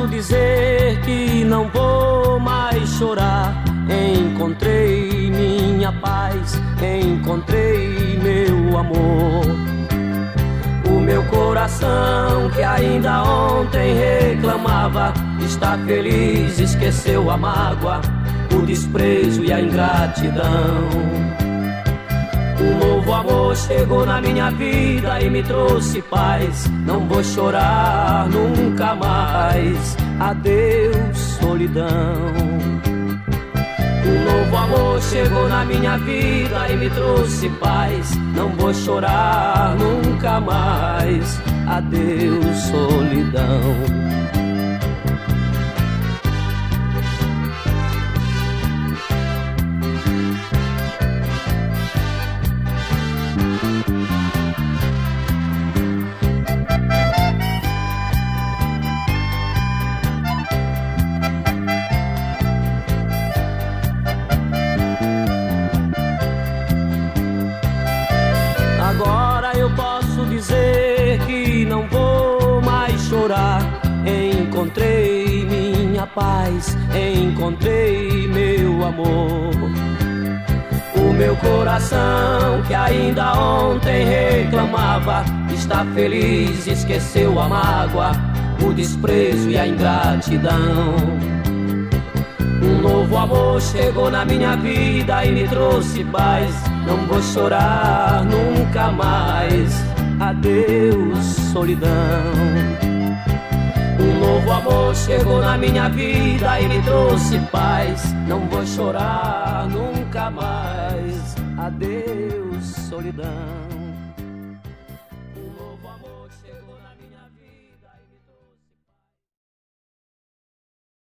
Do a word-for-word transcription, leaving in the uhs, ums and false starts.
posso dizer que não vou mais chorar. Encontrei minha paz, encontrei meu amor. O meu coração que ainda ontem reclamava está feliz, esqueceu a mágoa, o desprezo e a ingratidão. Um novo amor chegou na minha vida e me trouxe paz. Não vou chorar nunca mais. Adeus, solidão. Um novo amor chegou na minha vida e me trouxe paz. Não vou chorar nunca mais. Adeus, solidão. Agora eu posso dizer que não vou mais chorar. Encontrei minha paz, encontrei meu amor. O meu coração que ainda ontem reclamava está feliz, esqueceu a mágoa, o desprezo e a ingratidão. Um novo amor chegou na minha vida e me trouxe paz. Não vou chorar nunca mais. Adeus, solidão. Um novo amor chegou na minha vida e me trouxe paz. Não vou chorar nunca mais. Adeus, solidão.